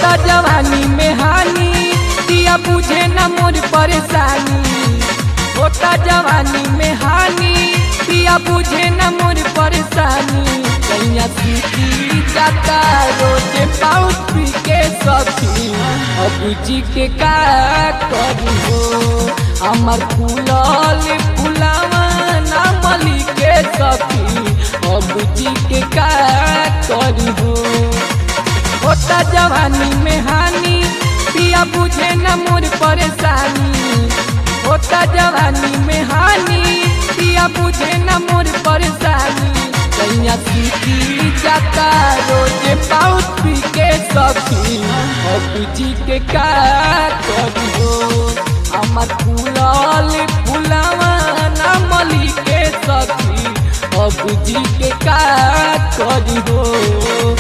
होता जवानी में हानि दिया बुझे न मोर परेशानी। होता जवानी में हानि दिया बुझे न मोर परेशानी। कहिया सूती जाता रोज पाउच पी के सखी अब जी के का करी हो। हमार फूलल फुलावा ना मली के सखी अब जी के का करी हो। होता जवानी में हानि पिया बुझे न मोर परेशानी। होता जवानी में हानि पिया बुझे न मोर परेशानी। कहिया सूती जाता रोज पाउच पी के सखी अब जी के का करी हो। हमार फूलल फुलावा ना मली के सखी अब जी के का करी हो।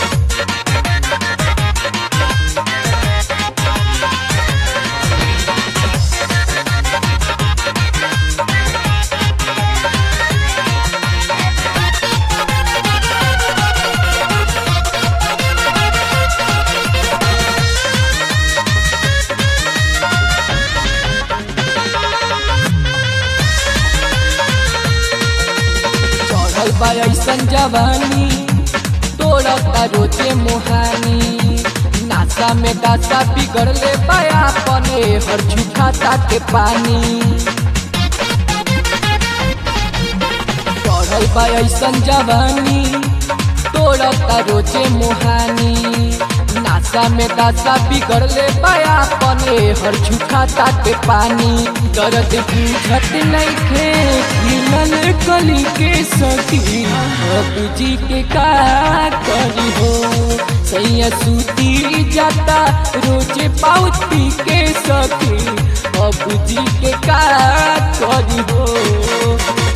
ऐसन जवानी तोड़ता रोजे मोहानी। नासा में दासा बिगड़ले पाया पने हर झूठा ताके पानी। चढ़ल बा ऐसन जवानी तोड़ता रोजे मोहानी। नासा में दासा बिगड़ले पाया पने हर झूठा ताके पानी। दर्द बुझत नइखे मिलल कली के सखी अब जी के का करी हो। सैया सूती जाता रोजे पाउच पी के सखी अब जी के का करी हो।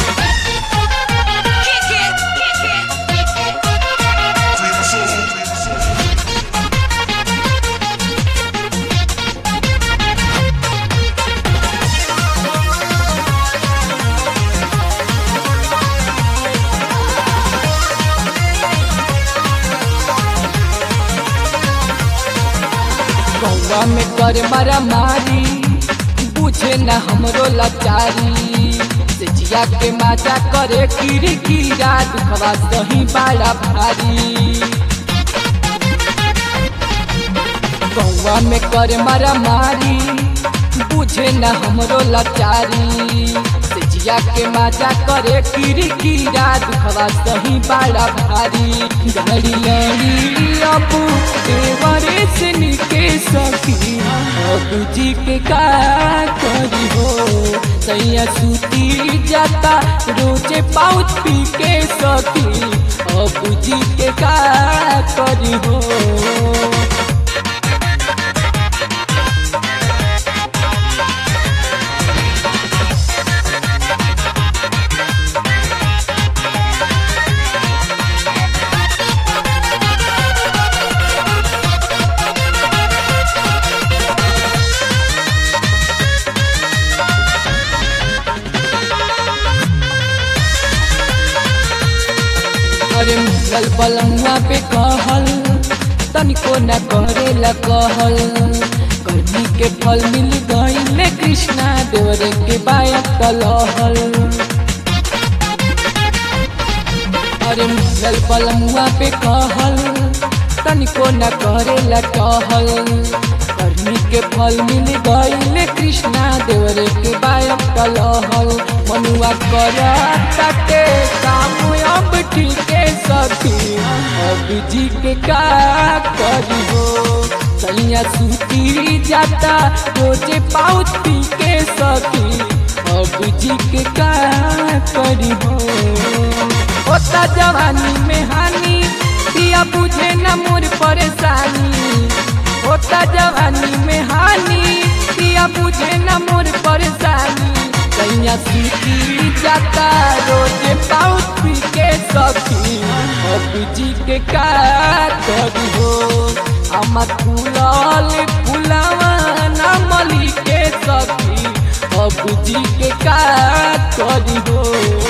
गौवा में कर मारा मारी बुझे न हमरो लाचारी। से जिया के माजा करे कीरी कीरा दुखवा सही बड़ा भारी। गौवा में कर मारा मारी बुझे न हमरो लाचारी। से जिया के माजा करे कीरी कीरा दुखवा सही बड़ा भारी। घड़ी लड़ी अब देवरे से निके सखी अब जी के का करी हो। सैया सूती जाता रोजे पाउच पी के सखी अब जी के का करी हो। अरे मुगल बलमुआ पे कहल तनिको न करेला कहल। गर्मी के फल मिल गईले कृष्णा देवरे के बायक कलहल। अरे मुगल बलमुआ पे कहल तनिको न करेला कहल। गर्मी के फल मिल गईले कृष्णा देवरे के बायक कलहल। मनुआ करताटे काम अब ठीक सखी अब जी के का करी हो। सैया सूती जाता रोजे पाउच पी के सखी अब जी के का करी हो। होता जवानी में हानि दिया बुझे न मोर परेशानी। होता जवानी में हानि दिया बुझे न मोर परेशानी। सैया सूती जाता रोजे पाउच पी के सखी अब जी के का करी हो। हमार फूलल फुलावा ना मली के सखी अब जी के का करी हो।